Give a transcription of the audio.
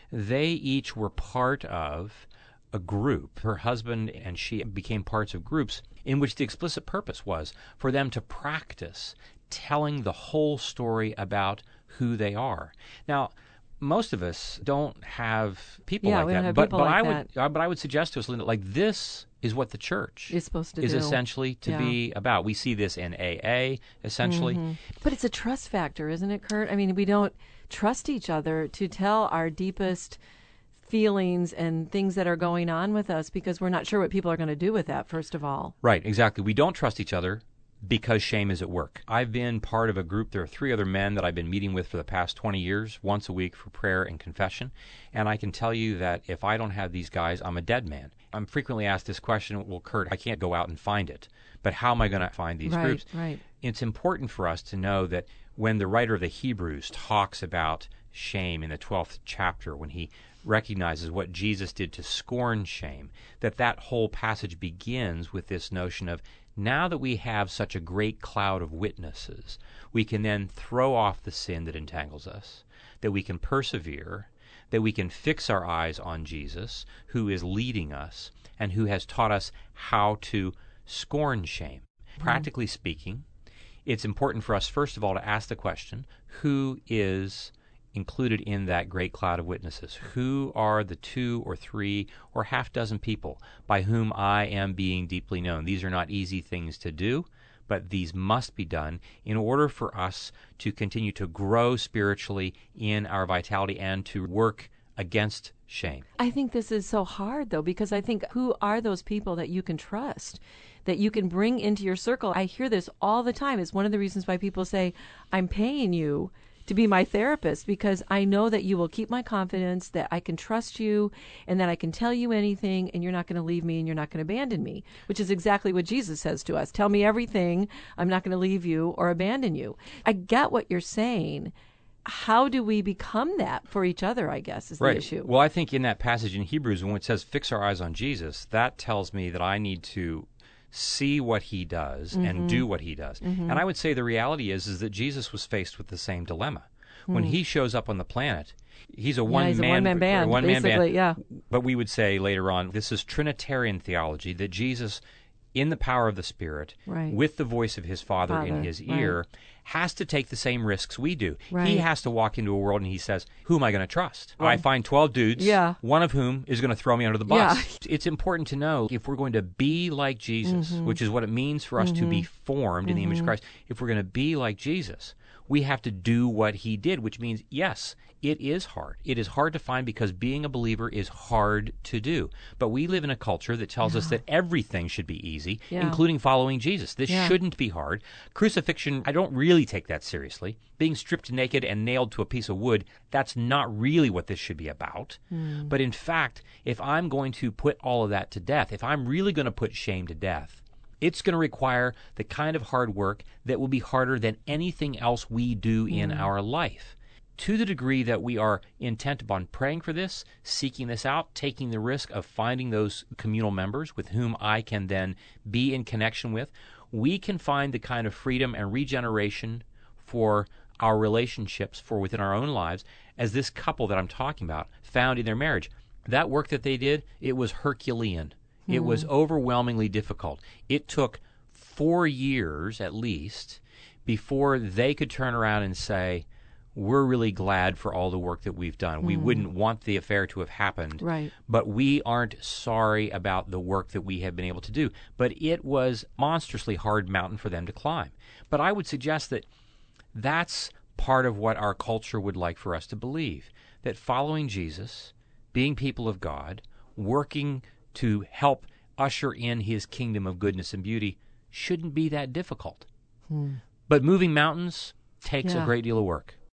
they each were part of a group. Her husband and she became parts of groups in which the explicit purpose was for them to practice telling the whole story about who they are. Now, most of us don't have people like we that. don't have But people like that. I would suggest to us, Linda, like this is what the church Is supposed to is do. essentially to be about. We see this in AA, essentially. But it's a trust factor, isn't it, Kurt? I mean, we don't trust each other to tell our deepest feelings and things that are going on with us because we're not sure what people are going to do with that, first of all. Right, exactly. We don't trust each other because shame is at work. I've been part of a group. There are 3 other men that I've been meeting with for the past 20 years, once a week for prayer and confession. And I can tell you that if I don't have these guys, I'm a dead man. I'm frequently asked this question, well, Kurt, I can't go out and find it, but how am I going to find these groups? Right. It's important for us to know that when the writer of the Hebrews talks about shame in the 12th chapter, when he recognizes what Jesus did to scorn shame, that whole passage begins with this notion of, now that we have such a great cloud of witnesses, we can then throw off the sin that entangles us, that we can persevere, that we can fix our eyes on Jesus, who is leading us and who has taught us how to scorn shame. Practically speaking, it's important for us, first of all, to ask the question, who is included in that great cloud of witnesses? Who are the 2 or 3 or half dozen people by whom I am being deeply known? These are not easy things to do, but these must be done in order for us to continue to grow spiritually in our vitality and to work against shame. I think this is so hard, though, because I think, who are those people that you can trust, that you can bring into your circle? I hear this all the time. It's one of the reasons why people say, I'm paying you to be my therapist, because I know that you will keep my confidence, that I can trust you, and that I can tell you anything, and you're not going to leave me, and you're not going to abandon me, which is exactly what Jesus says to us. Tell me everything. I'm not going to leave you or abandon you. I get what you're saying. How do we become that for each other, I guess, is the issue. Well, I think in that passage in Hebrews, when it says fix our eyes on Jesus, that tells me that I need to see what he does and do what he does. And I would say the reality is that Jesus was faced with the same dilemma. When he shows up on the planet, he's a one-man band. Yeah. But we would say later on, this is Trinitarian theology, that Jesus, in the power of the Spirit, with the voice of his Father in his ear, has to take the same risks we do. He has to walk into a world and he says, who am I going to trust? I find 12 dudes, one of whom is going to throw me under the bus. It's important to know, if we're going to be like Jesus, which is what it means for us to be formed in the image of Christ, if we're going to be like Jesus, we have to do what he did, which means, yes, it is hard. It is hard to find because being a believer is hard to do. But we live in a culture that tells us that everything should be easy, including following Jesus. This shouldn't be hard. Crucifixion, I don't really take that seriously. Being stripped naked and nailed to a piece of wood, that's not really what this should be about. But in fact, if I'm going to put all of that to death, if I'm really going to put shame to death, it's going to require the kind of hard work that will be harder than anything else we do in our life. To the degree that we are intent upon praying for this, seeking this out, taking the risk of finding those communal members with whom I can then be in connection with, we can find the kind of freedom and regeneration for our relationships, for within our own lives, as this couple that I'm talking about found in their marriage. That work that they did, it was Herculean. It was overwhelmingly difficult. It took 4 years at least before they could turn around and say, we're really glad for all the work that we've done. We wouldn't want the affair to have happened, but we aren't sorry about the work that we have been able to do. But it was a monstrously hard mountain for them to climb. But I would suggest that that's part of what our culture would like for us to believe, that following Jesus, being people of God, working to help usher in his kingdom of goodness and beauty shouldn't be that difficult. But moving mountains takes a great deal of work.